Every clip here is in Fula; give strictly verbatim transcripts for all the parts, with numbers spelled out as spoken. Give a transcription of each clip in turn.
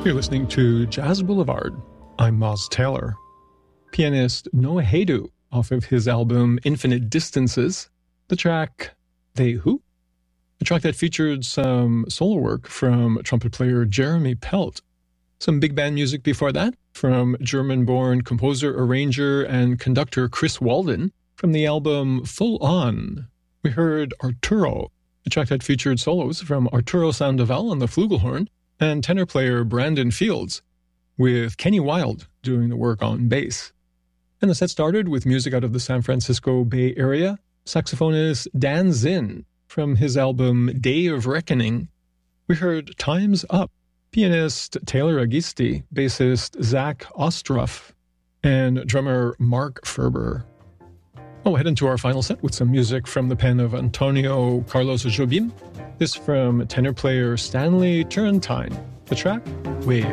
You're listening to Jazz Boulevard. I'm Moz Taylor. Pianist Noah Haydu, off of his album Infinite Distances, the track They Who? A track that featured some solo work from trumpet player Jeremy Pelt. Some big band music before that from German-born composer, arranger, and conductor Chris Walden from the album Full On. We heard Arturo, a track that featured solos from Arturo Sandoval on the flugelhorn and tenor player Brandon Fields, with Kenny Wilde doing the work on bass. And the set started with music out of the San Francisco Bay Area, saxophonist Dan Zinn from his album Day of Reckoning. We heard Time's Up, pianist Taylor Agisti, bassist Zach Ostroff, and drummer Mark Ferber. We'll head into our final set with some music from the pen of Antonio Carlos Jobim. This from tenor player Stanley Turrentine. The track, Wave.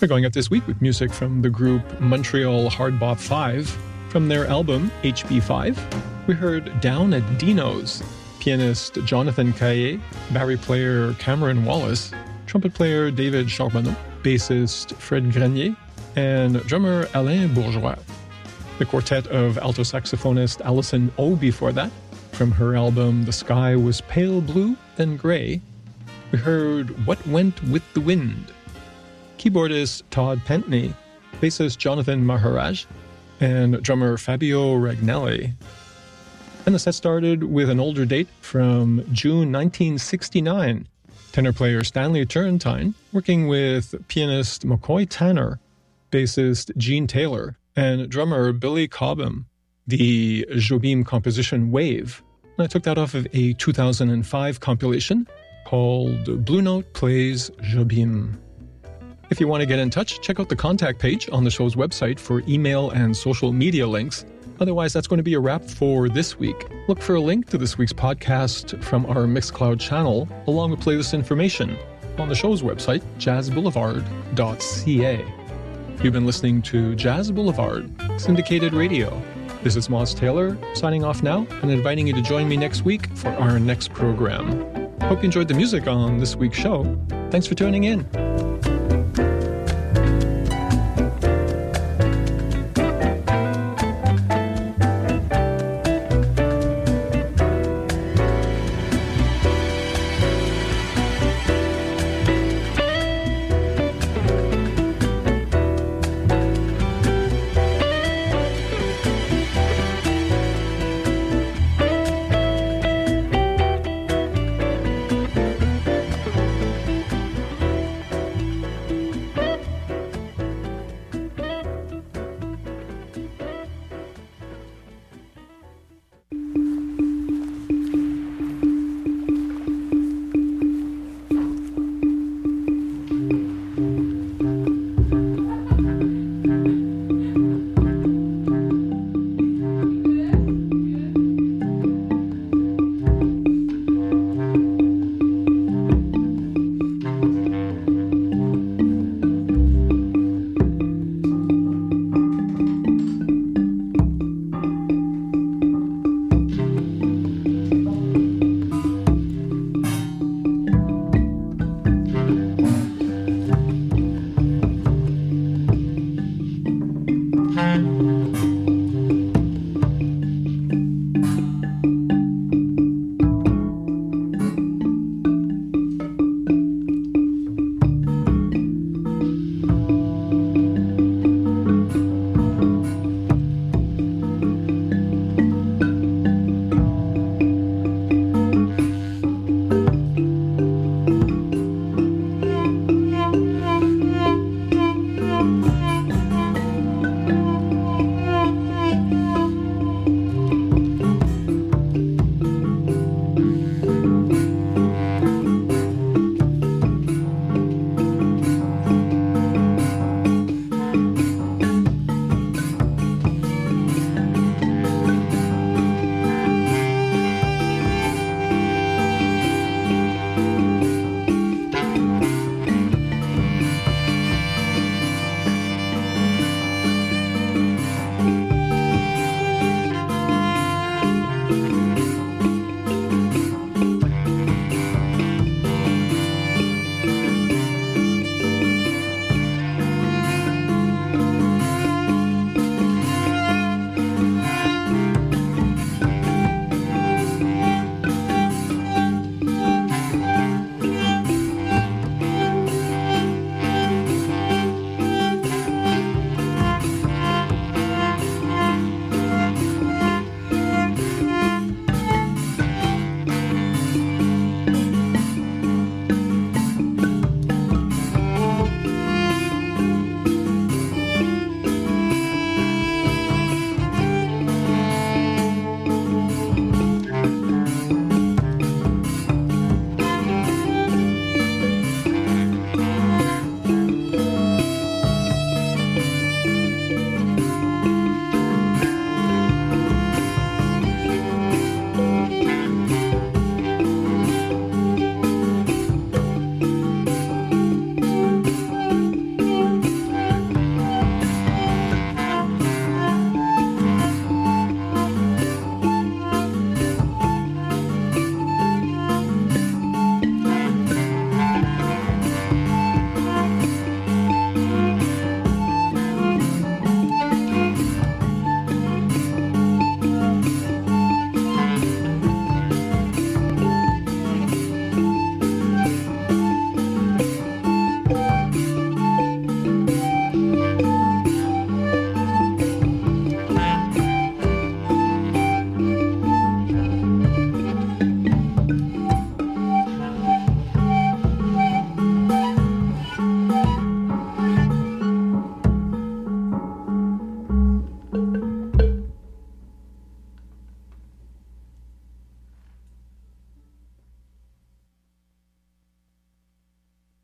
We're going up this week with music from the group Montreal Hardbop five. From their album H B five, we heard Down at Dino's. Pianist Jonathan Caillet, barry player Cameron Wallace, trumpet player David Charbonneau, bassist Fred Grenier, and drummer Alain Bourgeois. The quartet of alto saxophonist Alison O before that. From her album The Sky Was Pale Blue, Then Grey, we heard What Went With the Wind. Keyboardist Todd Pentney, bassist Jonathan Maharaj, and drummer Fabio Ragnelli. And the set started with an older date from June nineteen sixty-nine. Tenor player Stanley Turrentine working with pianist McCoy Tanner, bassist Gene Taylor, and drummer Billy Cobham. The Jobim composition Wave. And I took that off of a two thousand five compilation called Blue Note Plays Jobim. If you want to get in touch, check out the contact page on the show's website for email and social media links. Otherwise, that's going to be a wrap for this week. Look for a link to this week's podcast from our Mixcloud channel, along with playlist information on the show's website, jazz boulevard dot c a. You've been listening to Jazz Boulevard, syndicated radio. This is Moz Taylor, signing off now and inviting you to join me next week for our next program. Hope you enjoyed the music on this week's show. Thanks for tuning in.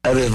Arrivo.